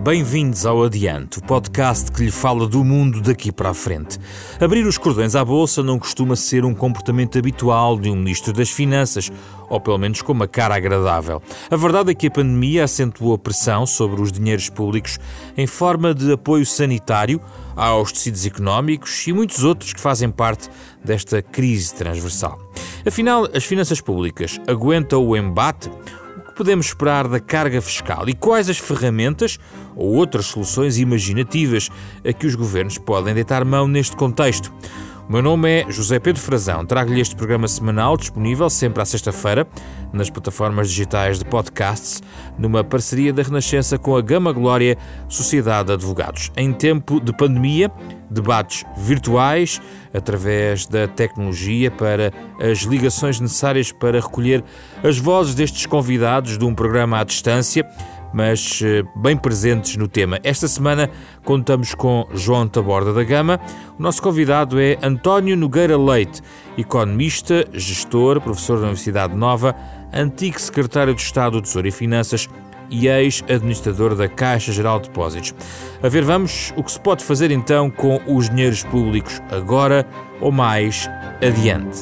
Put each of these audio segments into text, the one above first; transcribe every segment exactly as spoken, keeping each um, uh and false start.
Bem-vindos ao Adiante, o podcast que lhe fala do mundo daqui para a frente. Abrir os cordões à bolsa não costuma ser um comportamento habitual de um ministro das Finanças, ou pelo menos com uma cara agradável. A verdade é que a pandemia acentuou a pressão sobre os dinheiros públicos em forma de apoio sanitário aos tecidos económicos e muitos outros que fazem parte desta crise transversal. Afinal, as finanças públicas aguentam o embate? O que podemos esperar da carga fiscal e quais as ferramentas ou outras soluções imaginativas a que os governos podem deitar mão neste contexto? O meu nome é José Pedro Frazão. Trago-lhe este programa semanal, disponível sempre à sexta-feira, nas plataformas digitais de podcasts, numa parceria da Renascença com a Gama Glória Sociedade de Advogados. Em tempo de pandemia, debates virtuais, através da tecnologia, para as ligações necessárias para recolher as vozes destes convidados de um programa à distância, mas bem presentes no tema. Esta semana contamos com João Taborda da Gama. O nosso convidado é António Nogueira Leite, economista, gestor, professor da Universidade Nova, antigo secretário de Estado do Tesouro e Finanças e ex-administrador da Caixa Geral de Depósitos. A ver, vamos, o que se pode fazer então com os dinheiros públicos agora ou mais adiante.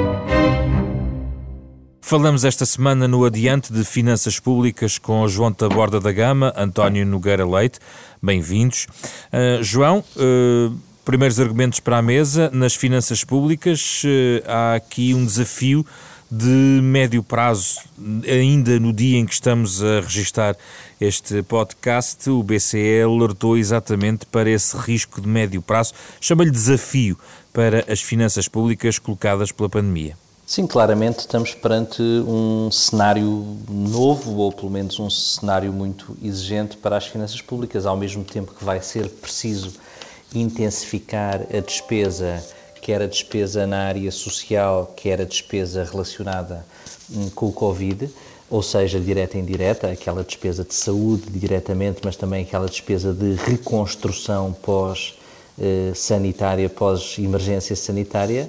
Falamos esta semana no Adiante de Finanças Públicas com João Taborda da Gama, António Nogueira Leite. Bem-vindos. Uh, João, uh, primeiros argumentos para a mesa. Nas finanças públicas uh, há aqui um desafio de médio prazo. Ainda no dia em que estamos a registar este podcast, o B C E alertou exatamente para esse risco de médio prazo. Chama-lhe desafio para as finanças públicas colocadas pela pandemia. Sim, claramente estamos perante um cenário novo, ou pelo menos um cenário muito exigente para as finanças públicas, ao mesmo tempo que vai ser preciso intensificar a despesa, quer a despesa na área social, quer a despesa relacionada com o Covid, ou seja, direta e indireta, aquela despesa de saúde diretamente, mas também aquela despesa de reconstrução pós-sanitária, pós-emergência sanitária.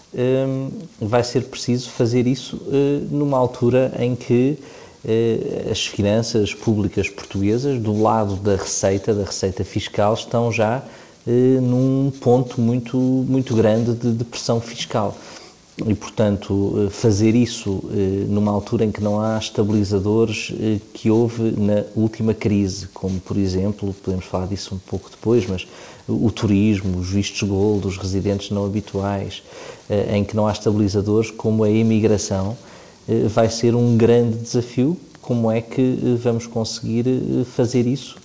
Vai ser preciso fazer isso numa altura em que as finanças públicas portuguesas, do lado da receita, da receita fiscal, estão já num ponto muito, muito grande de, de pressão fiscal. E, portanto, fazer isso numa altura em que não há estabilizadores que houve na última crise, como, por exemplo, podemos falar disso um pouco depois, mas o turismo, os vistos gold, os residentes não habituais, em que não há estabilizadores, como a imigração, vai ser um grande desafio. Como é que vamos conseguir fazer isso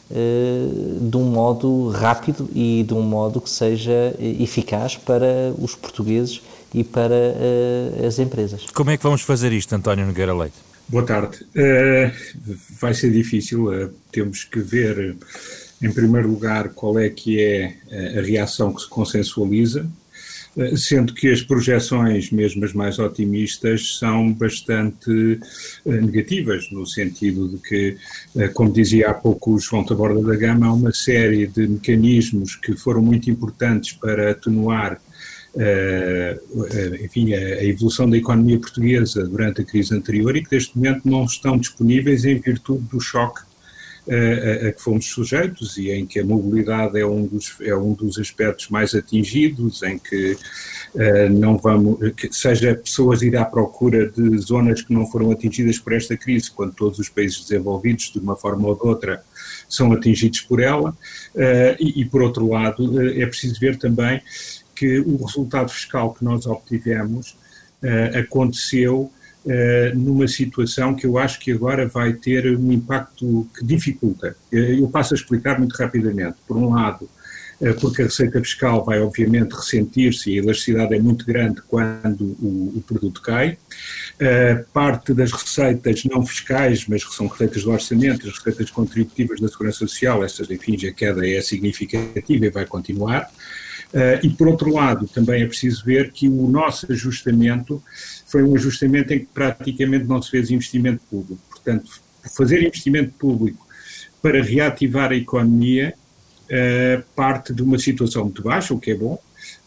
de um modo rápido e de um modo que seja eficaz para os portugueses e para uh, as empresas? Como é que vamos fazer isto, António Nogueira Leite? Boa tarde. Uh, vai ser difícil. Uh, temos que ver, em primeiro lugar, qual é que é a reação que se consensualiza, uh, sendo que as projeções, mesmo as mais otimistas, são bastante uh, negativas, no sentido de que, uh, como dizia há pouco o João Taborda da Gama, há uma série de mecanismos que foram muito importantes para atenuar Uh, uh, enfim, a, a evolução da economia portuguesa durante a crise anterior e que neste momento não estão disponíveis em virtude do choque uh, a, a que fomos sujeitos e em que a mobilidade é um dos, é um dos aspectos mais atingidos, em que uh, não vamos, que seja pessoas ir à procura de zonas que não foram atingidas por esta crise, quando todos os países desenvolvidos, de uma forma ou de outra, são atingidos por ela, uh, e, e por outro lado uh, é preciso ver também que o resultado fiscal que nós obtivemos uh, aconteceu uh, numa situação que eu acho que agora vai ter um impacto que dificulta. Uh, eu passo a explicar muito rapidamente. Por um lado, uh, porque a receita fiscal vai obviamente ressentir-se e a elasticidade é muito grande quando o, o produto cai. Uh, parte das receitas não fiscais, mas que são receitas do orçamento, as receitas contributivas da Segurança Social, essas, enfim, a queda é significativa e vai continuar. Uh, e, por outro lado, também é preciso ver que o nosso ajustamento foi um ajustamento em que praticamente não se fez investimento público. Portanto, fazer investimento público para reativar a economia uh, parte de uma situação muito baixa, o que é bom, uh,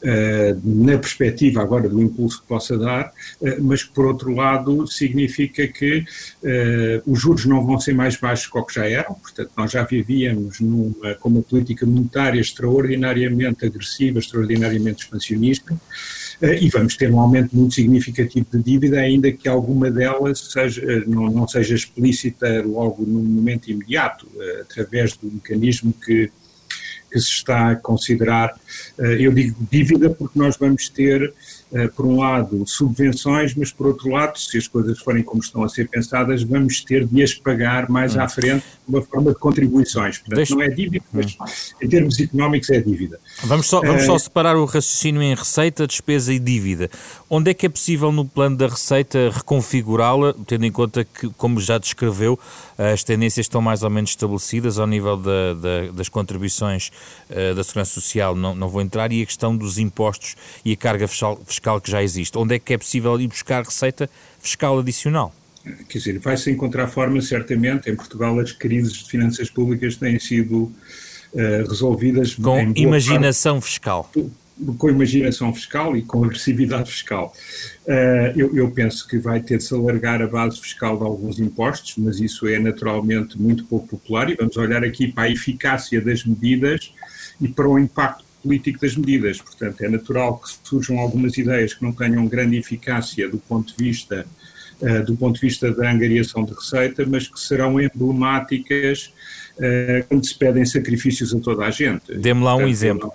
na perspectiva agora do impulso que possa dar, mas que, por outro lado, significa que os juros não vão ser mais baixos que o que já eram, portanto, nós já vivíamos numa, com uma política monetária extraordinariamente agressiva, extraordinariamente expansionista, e vamos ter um aumento muito significativo de dívida, ainda que alguma delas seja, não, não seja explícita logo no momento imediato, através do mecanismo que que se está a considerar. Eu digo dívida porque nós vamos ter, por um lado, subvenções, mas por outro lado, se as coisas forem como estão a ser pensadas, vamos ter de as pagar mais hum. à frente de uma forma de contribuições. Portanto, Deixa... não é dívida, mas hum. em termos económicos é dívida. Vamos só, vamos só separar o raciocínio em receita, despesa e dívida. Onde é que é possível no plano da receita reconfigurá-la, tendo em conta que, como já descreveu, as tendências estão mais ou menos estabelecidas ao nível da, da, das contribuições uh, da Segurança Social, não, não vou entrar, e a questão dos impostos e a carga fiscal, fiscal que já existe. Onde é que é possível ir buscar receita fiscal adicional? Quer dizer, vai-se encontrar forma, certamente. Em Portugal as crises de finanças públicas têm sido Uh, resolvidas com imaginação parte, fiscal. Com imaginação fiscal e com agressividade fiscal. Uh, eu, eu penso que vai ter de se alargar a base fiscal de alguns impostos, mas isso é naturalmente muito pouco popular, e vamos olhar aqui para a eficácia das medidas e para o impacto político das medidas. Portanto, é natural que surjam algumas ideias que não tenham grande eficácia do ponto de vista Uh, do ponto de vista da angariação de receita, mas que serão emblemáticas uh, quando se pedem sacrifícios a toda a gente. Dê-me lá um Portanto, exemplo.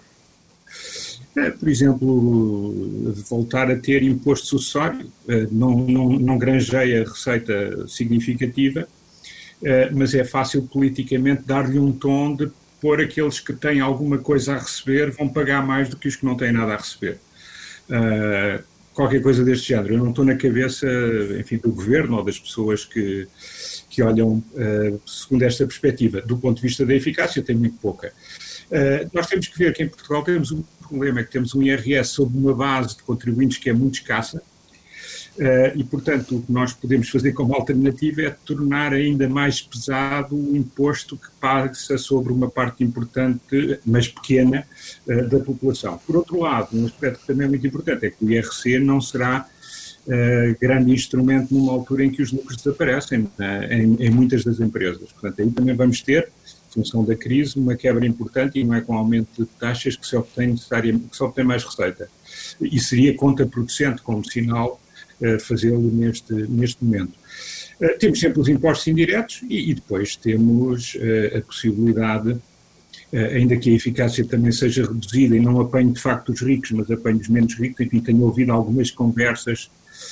Uh, por exemplo, voltar a ter imposto sucessório, uh, não, não, não granjeia receita significativa, uh, mas é fácil politicamente dar-lhe um tom de pôr aqueles que têm alguma coisa a receber vão pagar mais do que os que não têm nada a receber. Uh, Qualquer coisa deste género. Eu não estou na cabeça, enfim, do governo ou das pessoas que, que olham uh, segundo esta perspectiva. Do ponto de vista da eficácia, tem muito pouca. Uh, nós temos que ver que em Portugal temos um problema, é que temos um I R S sobre uma base de contribuintes que é muito escassa, uh, e, portanto, o que nós podemos fazer como alternativa é tornar ainda mais pesado o imposto que passa sobre uma parte importante, mas pequena, uh, da população. Por outro lado, um aspecto que também é muito importante é que o I R C não será uh, grande instrumento numa altura em que os lucros desaparecem uh, em, em muitas das empresas. Portanto, aí também vamos ter, em função da crise, uma quebra importante, e não é com aumento de taxas que se obtém, necessariamente, que se obtém mais receita. E seria contraproducente como sinal uh, fazê-lo neste, neste momento. Uh, temos sempre os impostos indiretos e, e depois temos uh, a possibilidade, uh, ainda que a eficácia também seja reduzida e não apanhe de facto os ricos, mas apanhe os menos ricos. Enfim, tenho ouvido algumas conversas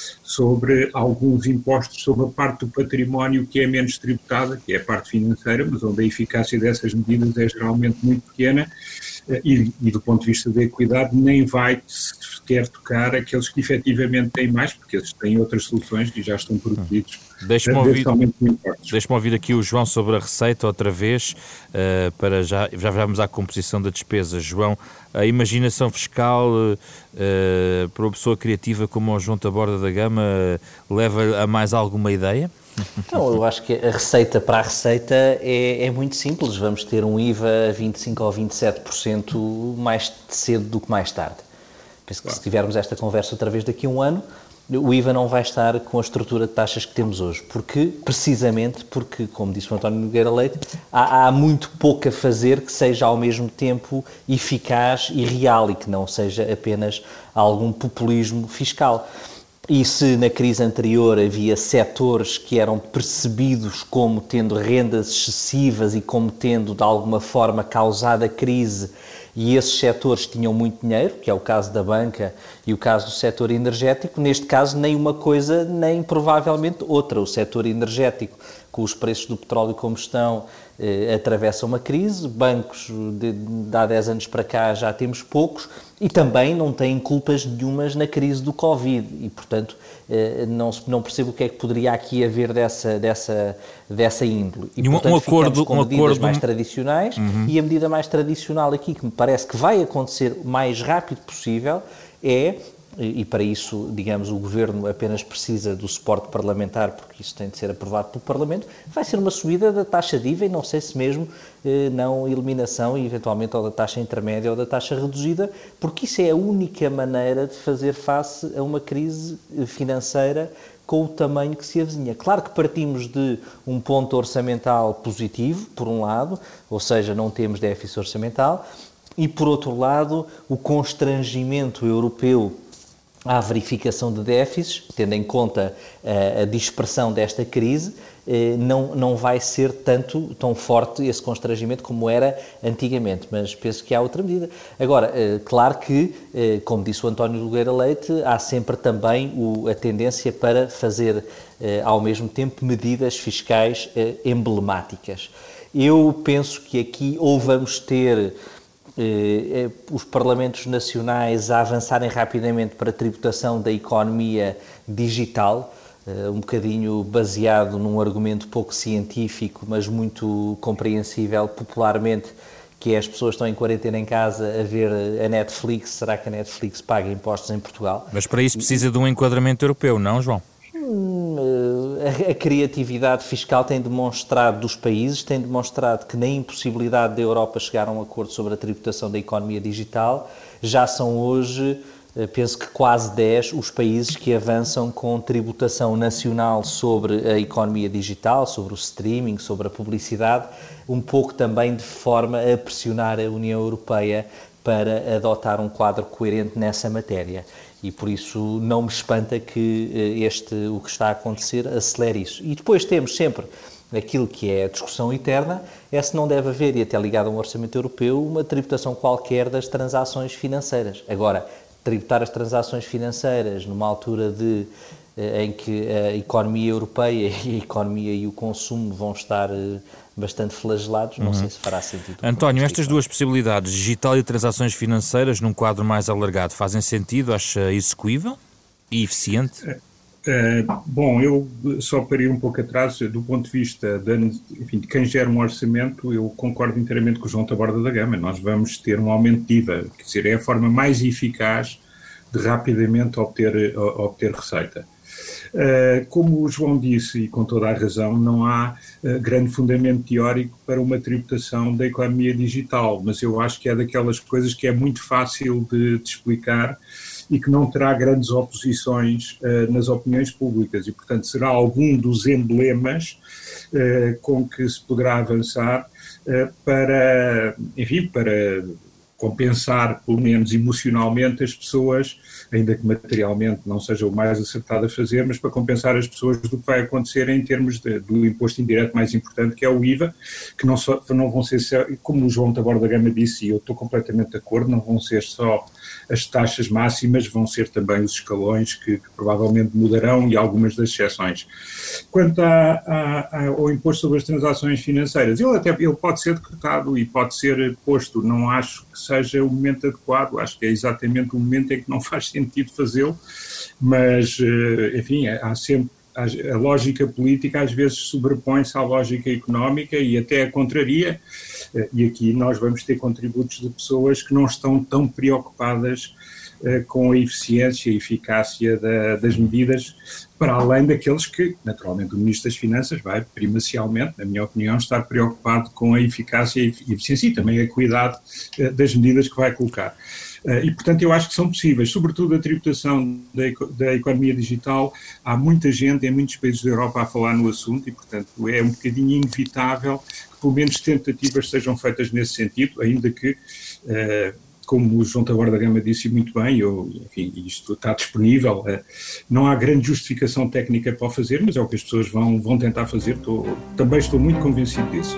sobre alguns impostos sobre a parte do património que é menos tributada, que é a parte financeira, mas onde a eficácia dessas medidas é geralmente muito pequena, e, e do ponto de vista da equidade nem vai sequer tocar aqueles que efetivamente têm mais, porque eles têm outras soluções e já estão protegidos. Deixe-me ouvir, deixe-me ouvir aqui o João sobre a receita outra vez, uh, para já, já vamos à composição da despesa. João, a imaginação fiscal uh, para uma pessoa criativa como o João Taborda da Gama uh, leva a mais alguma ideia? Não, eu acho que a receita para a receita é, é muito simples. Vamos ter um I V A a vinte e cinco ou vinte e sete por cento mais cedo do que mais tarde. Penso que claro. Se tivermos esta conversa outra vez daqui a um ano, o I V A não vai estar com a estrutura de taxas que temos hoje. Porque, precisamente porque, como disse o António Nogueira Leite, há, há muito pouco a fazer que seja ao mesmo tempo eficaz e real e que não seja apenas algum populismo fiscal. E se na crise anterior havia setores que eram percebidos como tendo rendas excessivas e como tendo, de alguma forma, causado a crise, e esses setores tinham muito dinheiro, que é o caso da banca e o caso do setor energético, neste caso nem uma coisa, nem provavelmente outra. O setor energético, com os preços do petróleo como estão, eh, atravessa uma crise, bancos de, de há dez anos para cá já temos poucos, e também não têm culpas nenhumas na crise do Covid, e portanto eh, não, não percebo o que é que poderia aqui haver dessa, dessa, dessa índole. E, e um, portanto, um acordo com um medidas acordo... mais tradicionais, uhum. E a medida mais tradicional aqui, que me parece que vai acontecer o mais rápido possível, é e para isso, digamos, o Governo apenas precisa do suporte parlamentar, porque isso tem de ser aprovado pelo Parlamento, vai ser uma subida da taxa de I V A e não sei se mesmo eh, não eliminação e eventualmente ou da taxa intermédia ou da taxa reduzida, porque isso é a única maneira de fazer face a uma crise financeira com o tamanho que se avizinha. Claro que partimos de um ponto orçamental positivo, por um lado, ou seja, não temos déficit orçamental, e por outro lado, o constrangimento europeu à verificação de déficits, tendo em conta uh, a dispersão desta crise, uh, não, não vai ser tanto, tão forte esse constrangimento como era antigamente, mas penso que há outra medida. Agora, uh, claro que, uh, como disse o António Nogueira Leite, há sempre também o, a tendência para fazer, uh, ao mesmo tempo, medidas fiscais uh, emblemáticas. Eu penso que aqui ou vamos ter Eh, os Parlamentos Nacionais a avançarem rapidamente para a tributação da economia digital, eh, um bocadinho baseado num argumento pouco científico, mas muito compreensível popularmente, que é as pessoas estão em quarentena em casa a ver a Netflix, será que a Netflix paga impostos em Portugal? Mas para isso precisa de um enquadramento europeu, não, João? A criatividade fiscal tem demonstrado, dos países, tem demonstrado que na impossibilidade da Europa chegar a um acordo sobre a tributação da economia digital, já são hoje, penso que quase dez, os países que avançam com tributação nacional sobre a economia digital, sobre o streaming, sobre a publicidade, um pouco também de forma a pressionar a União Europeia para adotar um quadro coerente nessa matéria. E por isso não me espanta que este, o que está a acontecer acelere isso. E depois temos sempre aquilo que é a discussão eterna, é se não deve haver, e até ligado a um orçamento europeu, uma tributação qualquer das transações financeiras. Agora, tributar as transações financeiras numa altura de, em que a economia europeia e a economia e o consumo vão estar bastante flagelados, não uhum. sei se fará sentido. António, estas duas possibilidades, digital e transações financeiras, num quadro mais alargado, fazem sentido? Acha execuível e eficiente? É, é, bom, eu só para ir um pouco atrás, do ponto de vista de, enfim, de quem gera um orçamento, eu concordo inteiramente com o João Taborda da Gama. Nós vamos ter um aumento de I V A, quer dizer, é a forma mais eficaz de rapidamente obter, obter receita. Uh, como o João disse, e com toda a razão, não há uh, grande fundamento teórico para uma tributação da economia digital, mas eu acho que é daquelas coisas que é muito fácil de, de explicar e que não terá grandes oposições uh, nas opiniões públicas e, portanto, será algum dos emblemas uh, com que se poderá avançar uh, para, enfim, para compensar, pelo menos emocionalmente, as pessoas, ainda que materialmente não seja o mais acertado a fazer, mas para compensar as pessoas do que vai acontecer em termos de, do imposto indireto mais importante, que é o I V A, que não, só, não vão ser, como o João Taborda da Gama disse, e eu estou completamente de acordo, não vão ser só as taxas máximas, vão ser também os escalões que, que provavelmente mudarão e algumas das exceções. Quanto a, a, ao imposto sobre as transações financeiras, ele, até, ele pode ser decretado e pode ser posto, não acho que seja o momento adequado, acho que é exatamente o momento em que não faz sentido fazê-lo, mas, enfim, há sempre, a lógica política às vezes sobrepõe-se à lógica económica e até a contraria, e aqui nós vamos ter contributos de pessoas que não estão tão preocupadas com a eficiência e eficácia da, das medidas, para além daqueles que, naturalmente, o Ministro das Finanças vai, primacialmente, na minha opinião, estar preocupado com a eficácia e eficiência e também a equidade das medidas que vai colocar. E, portanto, eu acho que são possíveis, sobretudo a tributação da, da economia digital. Há muita gente em muitos países da Europa a falar no assunto e, portanto, é um bocadinho inevitável que, pelo menos, tentativas sejam feitas nesse sentido, ainda que... Uh, como o João Taborda da Gama disse muito bem, eu, enfim, isto está disponível, não há grande justificação técnica para o fazer, mas é o que as pessoas vão, vão tentar fazer, estou, também estou muito convencido disso.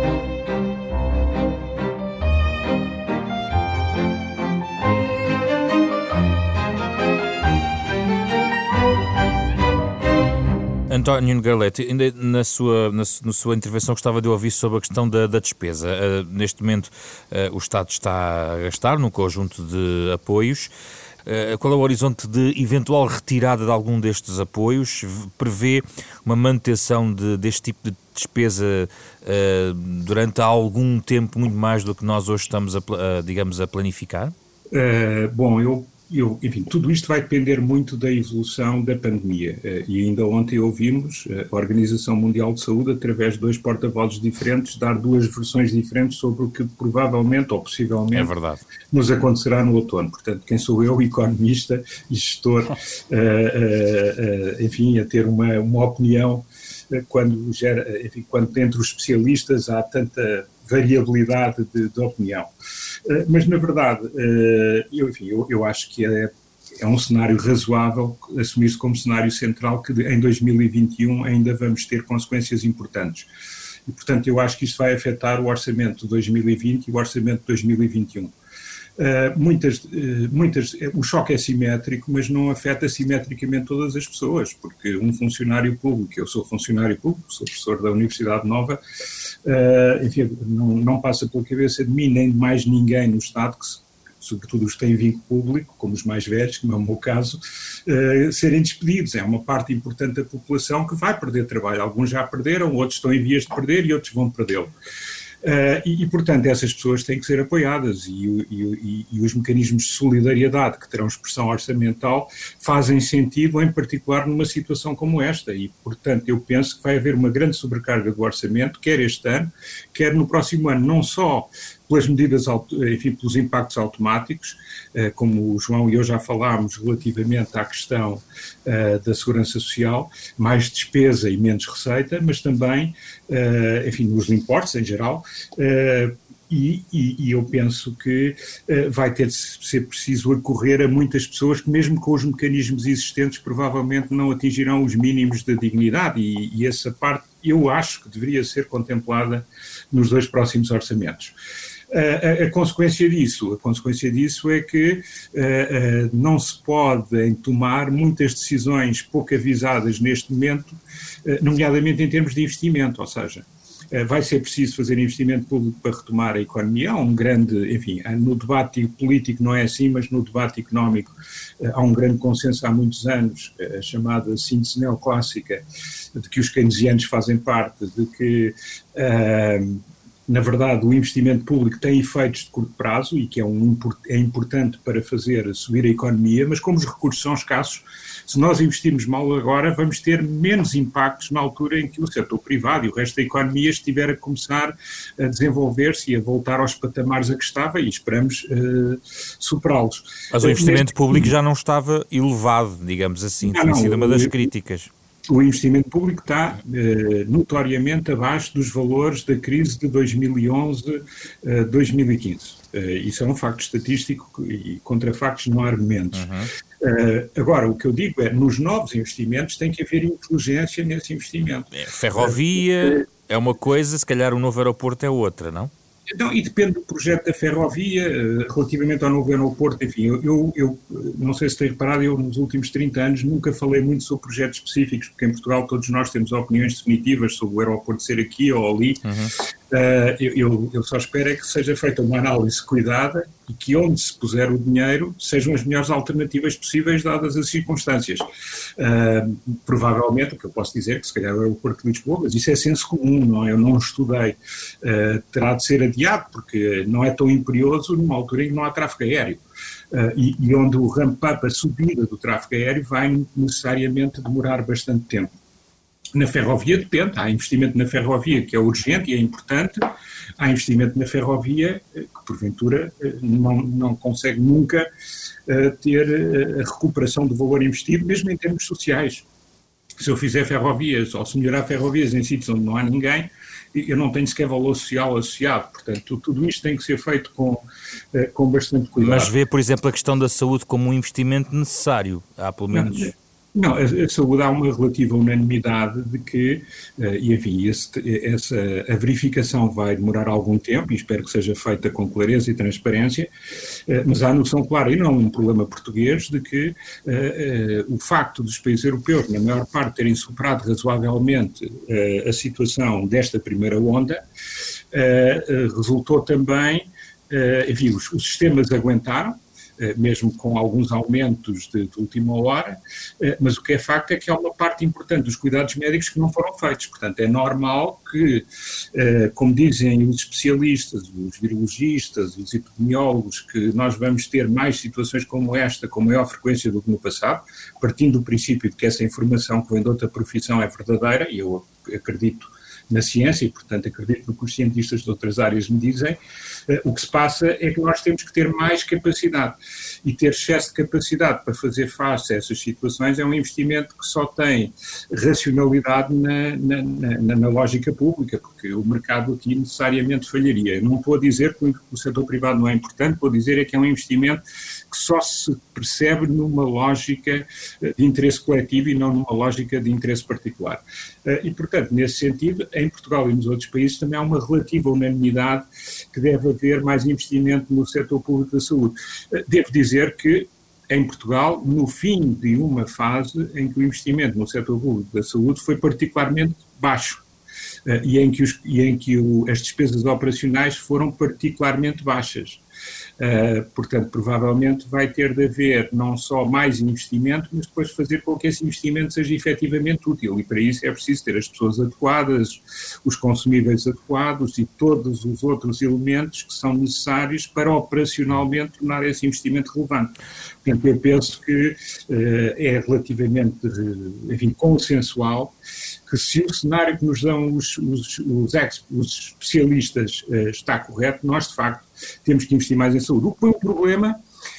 António Nogueira Leite, ainda na sua, na, na sua intervenção gostava de ouvir sobre a questão da, da despesa. Uh, neste momento uh, o Estado está a gastar num conjunto de apoios. Uh, qual é o horizonte de eventual retirada de algum destes apoios? Prevê uma manutenção de, deste tipo de despesa uh, durante algum tempo, muito mais do que nós hoje estamos, a, uh, digamos, a planificar? Uh, bom, eu eu, enfim, tudo isto vai depender muito da evolução da pandemia. E ainda ontem ouvimos a Organização Mundial de Saúde, através de dois porta-vozes diferentes, dar duas versões diferentes sobre o que provavelmente ou possivelmente é verdade. nos acontecerá no outono. Portanto, quem sou eu, economista e gestor, uh, uh, uh, enfim, a ter uma, uma opinião uh, quando, gera, enfim, quando entre os especialistas há tanta variabilidade de, de opinião. Uh, mas, na verdade, uh, eu, enfim, eu, eu acho que é, é um cenário razoável assumir-se como cenário central que de, em dois mil e vinte e um ainda vamos ter consequências importantes. E, portanto, eu acho que isto vai afetar o orçamento de dois mil e vinte e o orçamento de dois mil e vinte e um. Uh, muitas, uh, muitas, o choque é simétrico, mas não afeta simetricamente todas as pessoas, porque um funcionário público, eu sou funcionário público, sou professor da Universidade Nova, uh, enfim, não, não passa pela cabeça de mim nem de mais ninguém no Estado, que sobretudo os que têm vínculo público, como os mais velhos, como é o meu caso, uh, serem despedidos. É uma parte importante da população que vai perder trabalho. Alguns já perderam, outros estão em vias de perder e outros vão perdê-lo. Uh, e, e, portanto, essas pessoas têm que ser apoiadas e, e, e, e os mecanismos de solidariedade que terão expressão orçamental fazem sentido, em particular numa situação como esta e, portanto, eu penso que vai haver uma grande sobrecarga do orçamento, quer este ano, quer no próximo ano, não só pelas medidas, enfim, pelos impactos automáticos, como o João e eu já falámos relativamente à questão uh, da segurança social, mais despesa e menos receita, mas também, uh, enfim, nos impostos em geral, uh, e, e, e eu penso que uh, vai ter de ser preciso acorrer a muitas pessoas que, mesmo com os mecanismos existentes, provavelmente não atingirão os mínimos da dignidade e, e essa parte eu acho que deveria ser contemplada nos dois próximos orçamentos. A, a, a consequência disso, a consequência disso é que uh, uh, não se podem tomar muitas decisões pouco avisadas neste momento, uh, nomeadamente em termos de investimento, ou seja, uh, vai ser preciso fazer investimento público para retomar a economia. Há um grande, enfim, no debate político não é assim, mas no debate económico uh, há um grande consenso há muitos anos, uh, a chamada síntese neoclássica, de que os keynesianos fazem parte, de que uh, na verdade, o investimento público tem efeitos de curto prazo e que é, um, é importante para fazer subir a economia, mas como os recursos são escassos, se nós investirmos mal agora, vamos ter menos impactos na altura em que o setor privado e o resto da economia estiver a começar a desenvolver-se e a voltar aos patamares a que estava e esperamos uh, superá-los. Mas o investimento público já não estava elevado, digamos assim, tem sido uma das críticas. O investimento público está eh, notoriamente abaixo dos valores da crise de dois mil e onze a dois mil e quinze. Eh, isso é um facto estatístico e contra factos não há argumentos. Uhum. Eh, agora, o que eu digo é, nos novos investimentos tem que haver inteligência nesse investimento. É, ferrovia é uma coisa, se calhar um novo aeroporto é outra, não? Não, e depende do projeto da ferrovia, relativamente ao novo aeroporto, enfim, eu, eu, eu não sei se tem reparado, eu nos últimos trinta anos nunca falei muito sobre projetos específicos, porque em Portugal todos nós temos opiniões definitivas sobre o aeroporto ser aqui ou ali. Uhum. Uh, eu, eu, eu só espero é que seja feita uma análise cuidada e que onde se puser o dinheiro sejam as melhores alternativas possíveis dadas as circunstâncias. Uh, provavelmente, o que eu posso dizer é que se calhar o aeroporto de Lisboa, mas isso é senso comum, não é? Eu não estudei, uh, terá de ser adiado porque não é tão imperioso numa altura em que não há tráfego aéreo. Uh, e, e onde o ramp-up, a subida do tráfego aéreo vai necessariamente demorar bastante tempo. Na ferrovia depende, há investimento na ferrovia que é urgente e é importante, há investimento na ferrovia que porventura não, não consegue nunca uh, ter a recuperação do valor investido, mesmo em termos sociais. Se eu fizer ferrovias ou se melhorar ferrovias em sítios onde não há ninguém, eu não tenho sequer valor social associado, portanto tudo isto tem que ser feito com, uh, com bastante cuidado. Mas vê, por exemplo, a questão da saúde como um investimento necessário, há pelo menos... Não, Não, a, a saúde há uma relativa unanimidade de que, uh, e enfim, esse, essa, a verificação vai demorar algum tempo e espero que seja feita com clareza e transparência, uh, mas há a noção clara, e não um problema português, de que uh, uh, o facto dos países europeus, na maior parte, terem superado razoavelmente uh, a situação desta primeira onda, uh, uh, resultou também, uh, enfim, os, os sistemas aguentaram. mesmo com alguns aumentos de, de última hora, mas o que é facto é que há uma parte importante dos cuidados médicos que não foram feitos. Portanto, é normal que, como dizem os especialistas, os virologistas, os epidemiólogos, que nós vamos ter mais situações como esta, com maior frequência do que no passado, partindo do princípio de que essa informação que vem de outra profissão é verdadeira, e eu acredito na ciência e, portanto, acredito no que os cientistas de outras áreas me dizem, o que se passa é que nós temos que ter mais capacidade. E ter excesso de capacidade para fazer face a essas situações é um investimento que só tem racionalidade na, na, na, na lógica pública, porque o mercado aqui necessariamente falharia. Eu não estou a dizer que o setor privado não é importante, vou dizer é que é um investimento que só se percebe numa lógica de interesse coletivo e não numa lógica de interesse particular. E, portanto, nesse sentido, em Portugal e nos outros países também há uma relativa unanimidade que deve haver mais investimento no setor público da saúde. Devo dizer que, em Portugal, no fim de uma fase em que o investimento no setor público da saúde foi particularmente baixo e em que, os, e em que o, as despesas operacionais foram particularmente baixas. Uh, portanto, provavelmente vai ter de haver não só mais investimento, mas depois fazer com que esse investimento seja efetivamente útil, e para isso é preciso ter as pessoas adequadas, os consumíveis adequados e todos os outros elementos que são necessários para operacionalmente tornar esse investimento relevante. Portanto, eu penso que uh, é relativamente, enfim, consensual que se o cenário que nos dão os, os, os, ex, os especialistas uh, está correto, nós de facto temos que investir mais em saúde. O que foi um problema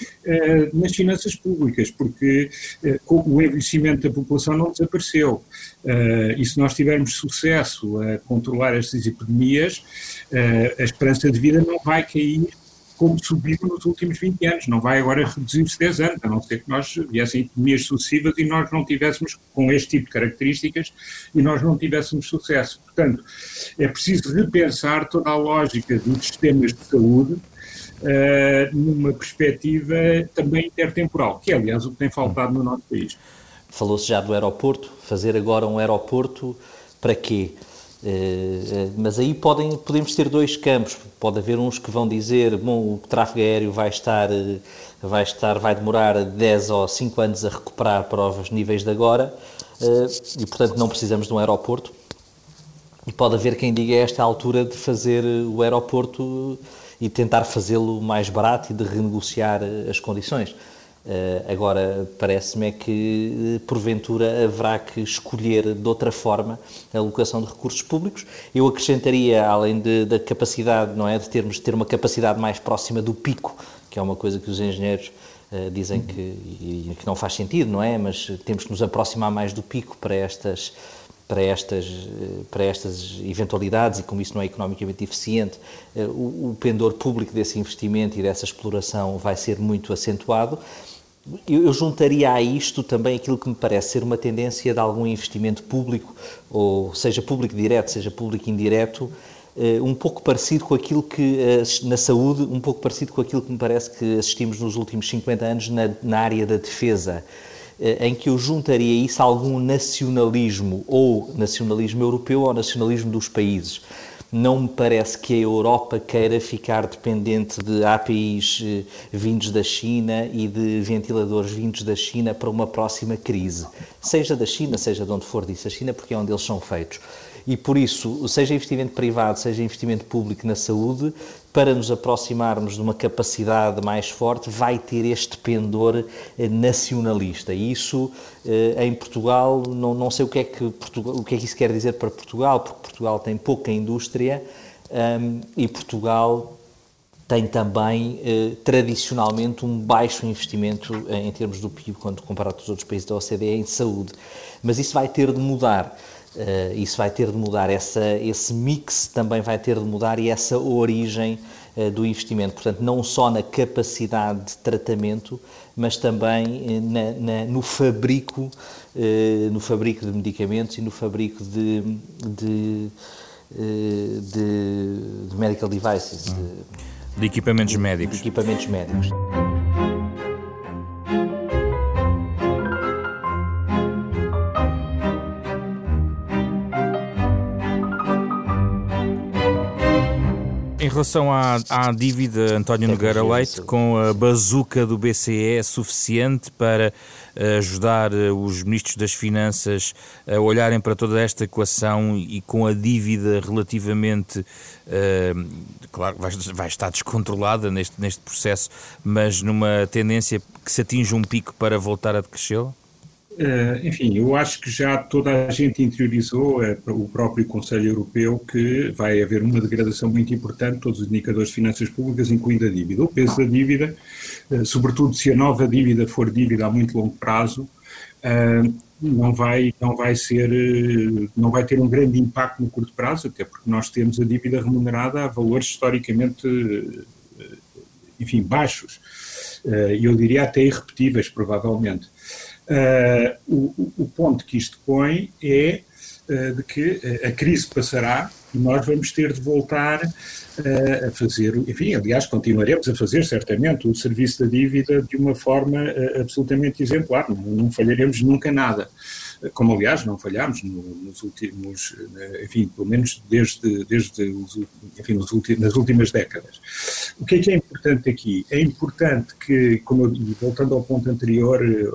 uh, nas finanças públicas, porque uh, o envelhecimento da população não desapareceu. Uh, e se nós tivermos sucesso a controlar estas epidemias, uh, a esperança de vida não vai cair como subiu nos últimos vinte anos, não vai agora reduzir-se dez anos, a não ser que nós viessem epidemias sucessivas e nós não tivéssemos, com este tipo de características, e nós não tivéssemos sucesso. Portanto, é preciso repensar toda a lógica dos sistemas de saúde uh, numa perspectiva também intertemporal, que é, aliás, o que tem faltado no nosso país. Falou-se já do aeroporto, fazer agora um aeroporto para quê? Uh, mas aí podem, podemos ter dois campos. Pode haver uns que vão dizer, bom, o tráfego aéreo vai estar, vai estar, vai demorar dez ou cinco anos a recuperar para os níveis de agora, uh, e portanto não precisamos de um aeroporto. E pode haver quem diga a esta altura de fazer o aeroporto e tentar fazê-lo mais barato e de renegociar as condições. Uh, agora, parece-me é que, porventura, haverá que escolher de outra forma a alocação de recursos públicos. Eu acrescentaria, além de, da capacidade, não é, de termos de ter uma capacidade mais próxima do pico, que é uma coisa que os engenheiros uh, dizem que, e, que não faz sentido, não é? Mas temos que nos aproximar mais do pico para estas, para estas, para estas eventualidades, e como isso não é economicamente eficiente, uh, o, o pendor público desse investimento e dessa exploração vai ser muito acentuado. Eu juntaria a isto também aquilo que me parece ser uma tendência de algum investimento público, ou seja público direto, seja público indireto, um pouco parecido com aquilo que, na saúde, um pouco parecido com aquilo que me parece que assistimos nos últimos cinquenta anos na, na área da defesa, em que eu juntaria isso a algum nacionalismo, ou nacionalismo europeu ou nacionalismo dos países. Não me parece que a Europa queira ficar dependente de A P Is vindos da China e de ventiladores vindos da China para uma próxima crise. Seja da China, seja de onde for, disse a China, porque é onde eles são feitos. E por isso, seja investimento privado, seja investimento público na saúde, para nos aproximarmos de uma capacidade mais forte, vai ter este pendor nacionalista. E isso, em Portugal, não, não sei o que, é que Portugal, o que é que isso quer dizer para Portugal, porque Portugal tem pouca indústria um, e Portugal tem também, eh, tradicionalmente, um baixo investimento em, em termos do P I B, quando comparado com os outros países da O C D E, em saúde. Mas isso vai ter de mudar. Uh, isso vai ter de mudar, essa, esse mix também vai ter de mudar, e essa origem uh, do investimento. Portanto, não só na capacidade de tratamento, mas também uh, na, na, no, fabrico, uh, no fabrico de medicamentos e no fabrico de, de, uh, de, de medical devices. Hum. De, de equipamentos de, médicos. De equipamentos médicos. Em relação à, à dívida, António Nogueira Leite, com a bazuca do B C E é suficiente para ajudar os ministros das Finanças a olharem para toda esta equação e com a dívida relativamente, uh, claro, vai, vai estar descontrolada neste, neste processo, mas numa tendência que se atinge um pico para voltar a decrescê-la? Uh, enfim, eu acho que já toda a gente interiorizou, uh, o próprio Conselho Europeu, que vai haver uma degradação muito importante de todos os indicadores de finanças públicas, incluindo a dívida. O peso da dívida, uh, sobretudo se a nova dívida for dívida a muito longo prazo, uh, não vai, não vai ser, uh, não vai ter um grande impacto no curto prazo, até porque nós temos a dívida remunerada a valores historicamente, uh, enfim, baixos, uh, e eu diria até irrepetíveis, provavelmente. Uh, o, o ponto que isto põe é uh, de que a crise passará e nós vamos ter de voltar uh, a fazer, enfim, aliás, continuaremos a fazer certamente o serviço da dívida de uma forma uh, absolutamente exemplar, não, não falharemos nunca nada, como aliás não falhámos no, nos últimos, enfim, pelo menos desde, desde os, enfim, nos ulti, nas últimas décadas. O que é que é importante aqui? É importante que, como eu, voltando ao ponto anterior,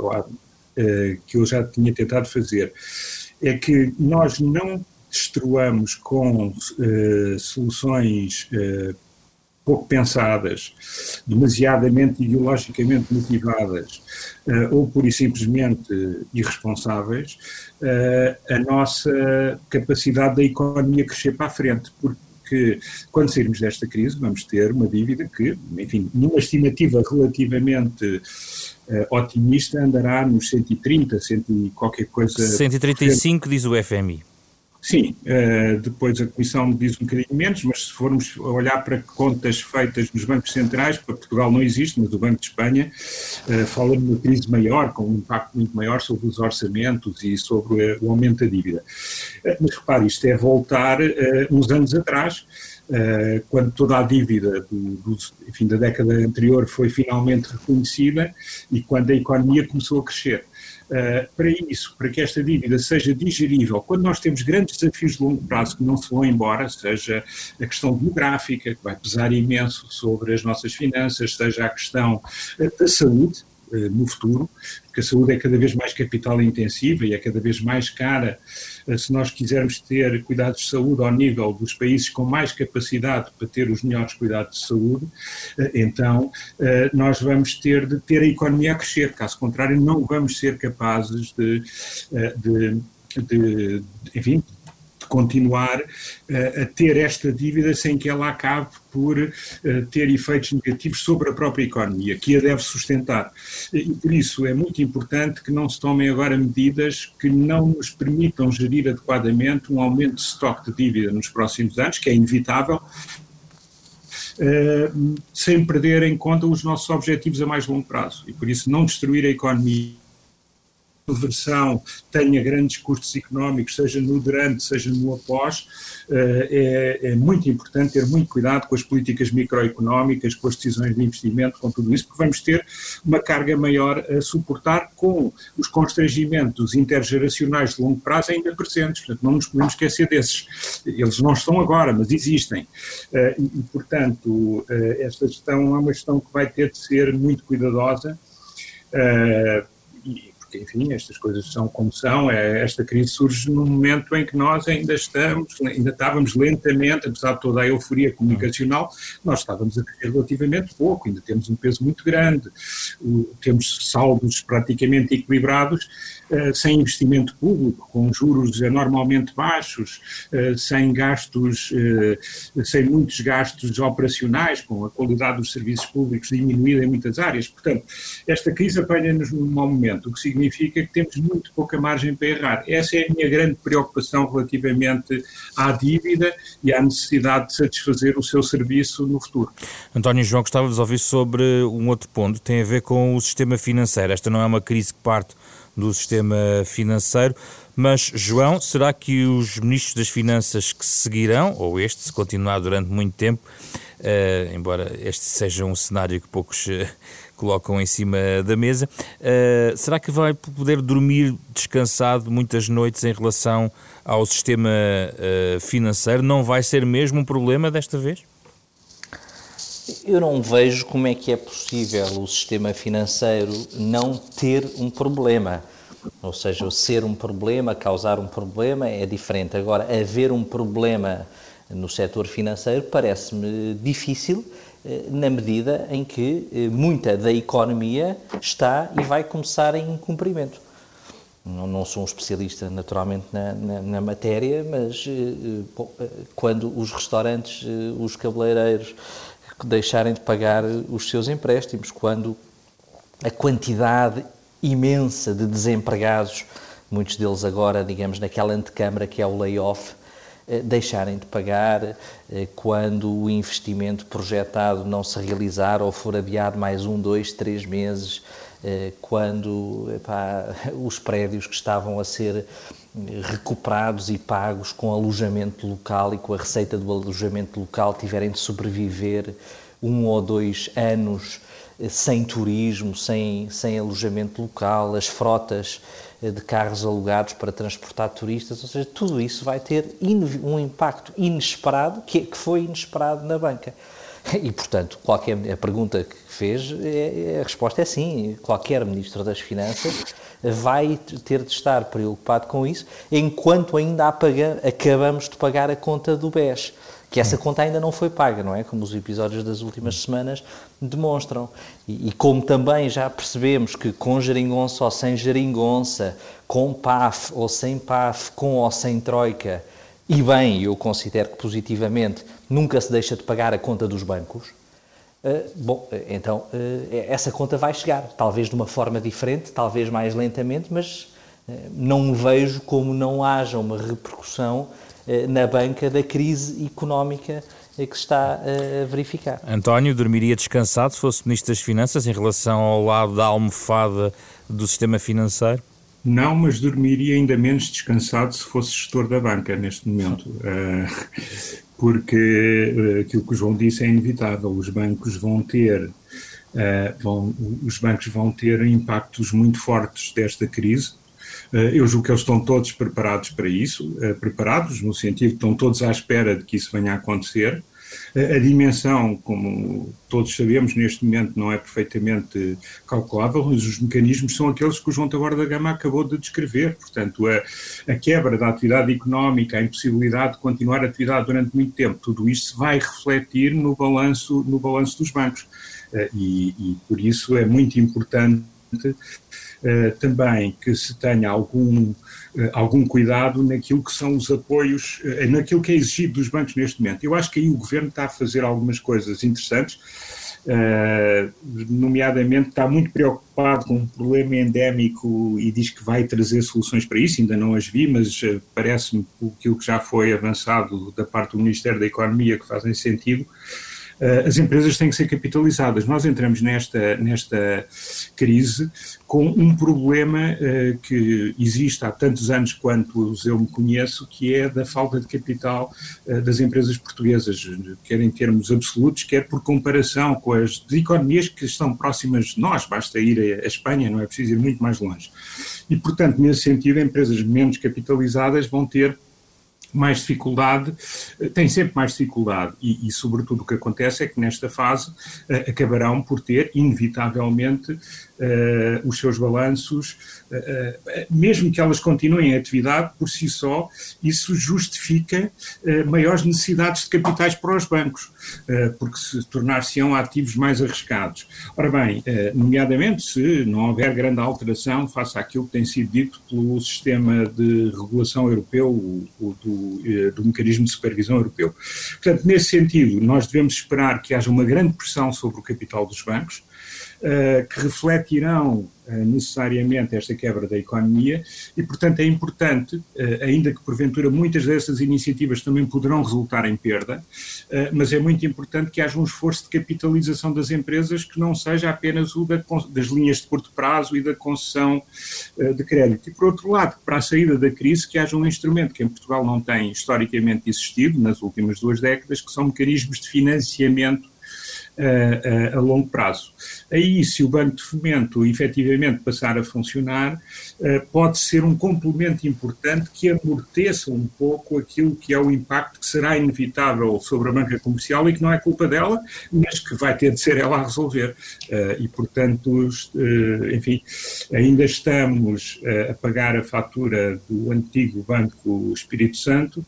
Uh, que eu já tinha tentado fazer, é que nós não destruamos com uh, soluções uh, pouco pensadas, demasiadamente ideologicamente motivadas uh, ou pura e simplesmente irresponsáveis, uh, a nossa capacidade da economia crescer para a frente, porque que quando sairmos desta crise vamos ter uma dívida que, enfim, numa estimativa relativamente uh, otimista, andará nos cento e trinta, cento e qualquer coisa... cento e trinta e cinco diz o F M I. Sim, uh, depois a Comissão diz um bocadinho menos, mas se formos olhar para contas feitas nos bancos centrais, para Portugal não existe, mas o Banco de Espanha uh, fala numa crise maior, com um impacto muito maior sobre os orçamentos e sobre uh, o aumento da dívida. Uh, mas repare, isto é voltar uh, uns anos atrás, uh, quando toda a dívida do, do, enfim, da década anterior foi finalmente reconhecida e quando a economia começou a crescer. Uh, para isso, para que esta dívida seja digerível, quando nós temos grandes desafios de longo prazo que não se vão embora, seja a questão demográfica, que vai pesar imenso sobre as nossas finanças, seja a questão uh, da saúde uh, no futuro, porque a saúde é cada vez mais capital intensiva e é cada vez mais cara. Uh, se nós quisermos ter cuidados de saúde ao nível dos países com mais capacidade para ter os melhores cuidados de saúde, uh, então uh, nós vamos ter de ter a economia a crescer, caso contrário não vamos ser capazes de, uh, de, de, de enfim, de continuar uh, a ter esta dívida sem que ela acabe por uh, ter efeitos negativos sobre a própria economia, que a deve sustentar. E por isso é muito importante que não se tomem agora medidas que não nos permitam gerir adequadamente um aumento de estoque de dívida nos próximos anos, que é inevitável, uh, sem perder em conta os nossos objetivos a mais longo prazo. E por isso não destruir a economia, a versão tenha grandes custos económicos, seja no durante, seja no após, é, é muito importante ter muito cuidado com as políticas microeconómicas, com as decisões de investimento, com tudo isso, porque vamos ter uma carga maior a suportar com os constrangimentos intergeracionais de longo prazo ainda presentes, portanto não nos podemos esquecer desses. Eles não estão agora, mas existem. E, portanto, esta gestão é uma gestão que vai ter de ser muito cuidadosa, e enfim, estas coisas são como são. Esta crise surge num momento em que nós ainda estamos, ainda estávamos lentamente, apesar de toda a euforia comunicacional, nós estávamos a crescer relativamente pouco, ainda temos um peso muito grande, temos saldos praticamente equilibrados, sem investimento público, com juros anormalmente baixos, sem gastos, sem muitos gastos operacionais, com a qualidade dos serviços públicos diminuída em muitas áreas. Portanto, esta crise apanha-nos num mau momento, o que significa que temos muito pouca margem para errar. Essa é a minha grande preocupação relativamente à dívida e à necessidade de satisfazer o seu serviço no futuro. António João, gostava de ouvir sobre um outro ponto, tem a ver com o sistema financeiro. Esta não é uma crise que parte do sistema financeiro, mas, João, será que os ministros das Finanças que seguirão, ou este, se continuar durante muito tempo, uh, embora este seja um cenário que poucos uh, colocam em cima da mesa, uh, será que vai poder dormir descansado muitas noites em relação ao sistema uh, financeiro? Não vai ser mesmo um problema desta vez? Eu não vejo como é que é possível o sistema financeiro não ter um problema. Ou seja, ser um problema, causar um problema é diferente. Agora, haver um problema no setor financeiro parece-me difícil, na medida em que muita da economia está e vai começar em incumprimento. Não, não sou um especialista, naturalmente, na, na, na matéria, mas bom, quando os restaurantes, os cabeleireiros deixarem de pagar os seus empréstimos, quando a quantidade imensa de desempregados, muitos deles agora, digamos, naquela antecâmara que é o layoff, deixarem de pagar, quando o investimento projetado não se realizar ou for adiado mais um, dois, três meses, quando epá, os prédios que estavam a ser recuperados e pagos com alojamento local e com a receita do alojamento local tiverem de sobreviver um ou dois anos sem turismo, sem, sem alojamento local, as frotas de carros alugados para transportar turistas, ou seja, tudo isso vai ter um impacto inesperado, que, que foi inesperado na banca. E, portanto, qualquer, a pergunta que fez, é, a resposta é sim, qualquer Ministro das Finanças vai ter de estar preocupado com isso, enquanto ainda paga, acabamos de pagar a conta do B E S, que essa conta ainda não foi paga, não é? Como os episódios das últimas semanas demonstram. E, e como também já percebemos que com geringonça ou sem geringonça, com P A F ou sem P A F, com ou sem troika, e bem, eu considero que positivamente nunca se deixa de pagar a conta dos bancos, uh, bom, então uh, essa conta vai chegar, talvez de uma forma diferente, talvez mais lentamente, mas uh, não vejo como não haja uma repercussão uh, na banca da crise económica uh, que se está uh, a verificar. António, dormiria descansado se fosse Ministro das Finanças em relação ao lado da almofada do sistema financeiro? Não, mas dormiria ainda menos descansado se fosse gestor da banca neste momento, porque aquilo que o João disse é inevitável. Os bancos vão ter, vão, os bancos vão ter impactos muito fortes desta crise. Eu julgo que eles estão todos preparados para isso, preparados no sentido que estão todos à espera de que isso venha a acontecer. A dimensão, como todos sabemos, neste momento não é perfeitamente calculável, mas os mecanismos são aqueles que o João Taborda da Gama acabou de descrever. Portanto, a, a quebra da atividade económica, a impossibilidade de continuar a atividade durante muito tempo, tudo isto se vai refletir no balanço, no balanço dos bancos. E, e por isso é muito importante Uh, também que se tenha algum, uh, algum cuidado naquilo que são os apoios, uh, naquilo que é exigido dos bancos neste momento. Eu acho que aí o Governo está a fazer algumas coisas interessantes, uh, nomeadamente está muito preocupado com um problema endémico e diz que vai trazer soluções para isso, ainda não as vi, mas uh, parece-me aquilo que já foi avançado da parte do Ministério da Economia que fazem sentido. As empresas têm que ser capitalizadas. Nós entramos nesta, nesta crise com um problema uh, que existe há tantos anos quanto eu me conheço, que é da falta de capital uh, das empresas portuguesas, quer em termos absolutos, quer por comparação com as economias que estão próximas de nós. Basta ir à Espanha, não é preciso ir muito mais longe. E, portanto, nesse sentido, empresas menos capitalizadas vão ter mais dificuldade, têm sempre mais dificuldade e, e sobretudo o que acontece é que nesta fase uh, acabarão por ter inevitavelmente uh, os seus balanços, uh, uh, mesmo que elas continuem a atividade por si só, isso justifica uh, maiores necessidades de capitais para os bancos, uh, porque se tornar-se-ão ativos mais arriscados. Ora bem, uh, nomeadamente se não houver grande alteração face àquilo que tem sido dito pelo sistema de regulação europeu, o, o do do mecanismo de supervisão europeu. Portanto, nesse sentido, nós devemos esperar que haja uma grande pressão sobre o capital dos bancos, uh, que refletirão uh, necessariamente esta quebra da economia e, portanto, é importante, uh, ainda que porventura muitas dessas iniciativas também poderão resultar em perda, uh, mas é muito importante que haja um esforço de capitalização das empresas que não seja apenas o da, das linhas de curto prazo e da concessão uh, de crédito. E, por outro lado, para a saída da crise, que haja um instrumento que em Portugal não tem historicamente existido nas últimas duas décadas, que são mecanismos de financiamento a, a, a longo prazo. Aí, se o Banco de Fomento efetivamente passar a funcionar, pode ser um complemento importante que amorteça um pouco aquilo que é o impacto que será inevitável sobre a banca comercial e que não é culpa dela, mas que vai ter de ser ela a resolver. E, portanto, enfim, ainda estamos a pagar a fatura do antigo Banco Espírito Santo,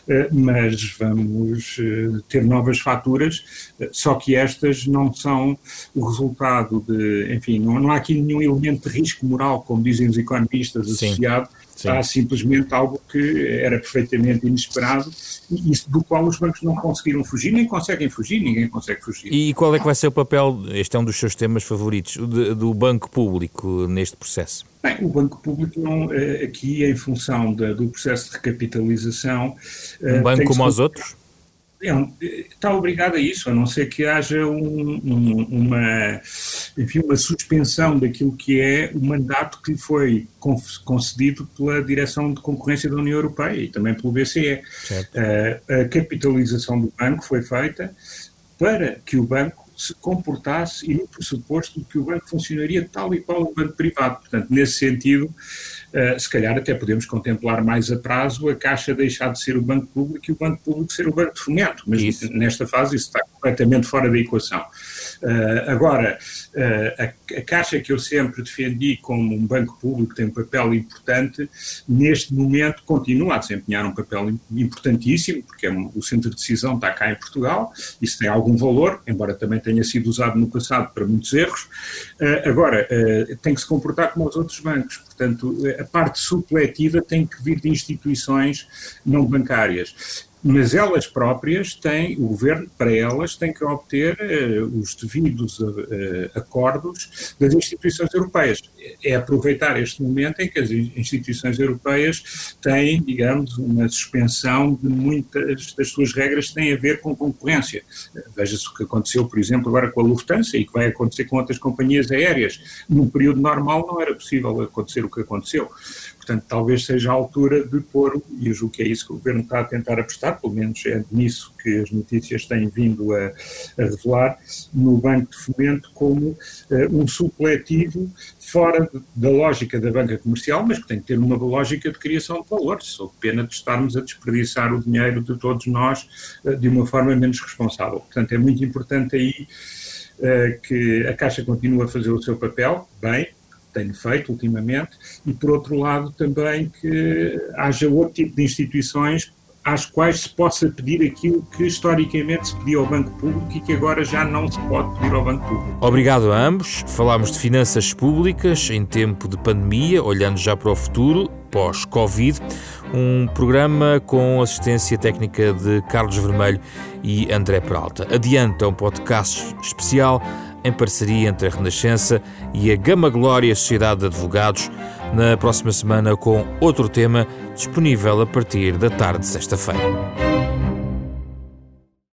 mas vamos ter novas faturas, só que estas não são o resultado de, enfim, não, não há aqui nenhum elemento de risco moral, como dizem os economistas, associado. Sim. Há simplesmente algo que era perfeitamente inesperado e do qual os bancos não conseguiram fugir, nem conseguem fugir, ninguém consegue fugir. E qual é que vai ser o papel, este é um dos seus temas favoritos, de, do banco público neste processo? Bem, o banco público, não, aqui em função da, do processo de recapitalização... Um banco como os outros? É, está obrigado a isso, a não ser que haja um, um, uma, enfim, uma suspensão daquilo que é o mandato que foi concedido pela Direção de Concorrência da União Europeia e também pelo B C E. A, a capitalização do banco foi feita para que o banco se comportasse e no pressuposto de que o banco funcionaria tal e qual o banco privado. Portanto, nesse sentido, uh, se calhar até podemos contemplar mais a prazo a Caixa deixar de ser o banco público e o banco público ser o banco de fomento, mas isso. Nesta fase isso está completamente fora da equação. Uh, agora, uh, a, a Caixa, que eu sempre defendi como um banco público que tem um papel importante, neste momento continua a desempenhar um papel importantíssimo, porque é um, o centro de decisão está cá em Portugal, isso tem algum valor, embora também tenha sido usado no passado para muitos erros. Uh, agora, uh, tem que se comportar como os outros bancos. Portanto, a parte supletiva tem que vir de instituições não bancárias. Mas elas próprias têm, o governo, para elas, tem que obter uh, os devidos uh, acordos das instituições europeias. É aproveitar este momento em que as instituições europeias têm, digamos, uma suspensão de muitas das suas regras que têm a ver com concorrência. Veja-se o que aconteceu, por exemplo, agora com a Lufthansa e que vai acontecer com outras companhias aéreas. Num período normal não era possível acontecer o que aconteceu. Portanto, talvez seja a altura de pôr, e eu julgo que é isso que o Governo está a tentar apostar, pelo menos é nisso que as notícias têm vindo a, a revelar, no Banco de Fomento como uh, um supletivo fora de, da lógica da banca comercial, mas que tem que ter uma lógica de criação de valores, sob pena de estarmos a desperdiçar o dinheiro de todos nós uh, de uma forma menos responsável. Portanto, é muito importante aí uh, que a Caixa continue a fazer o seu papel, bem, tenho feito ultimamente, e por outro lado também que haja outro tipo de instituições às quais se possa pedir aquilo que historicamente se pedia ao Banco Público e que agora já não se pode pedir ao Banco Público. Obrigado a ambos. Falámos de finanças públicas em tempo de pandemia, olhando já para o futuro, pós-Covid. Um programa com assistência técnica de Carlos Vermelho e André Peralta. Adianta um podcast especial em parceria entre a Renascença e a Gama Glória Sociedade de Advogados, na próxima semana com outro tema, disponível a partir da tarde de sexta-feira.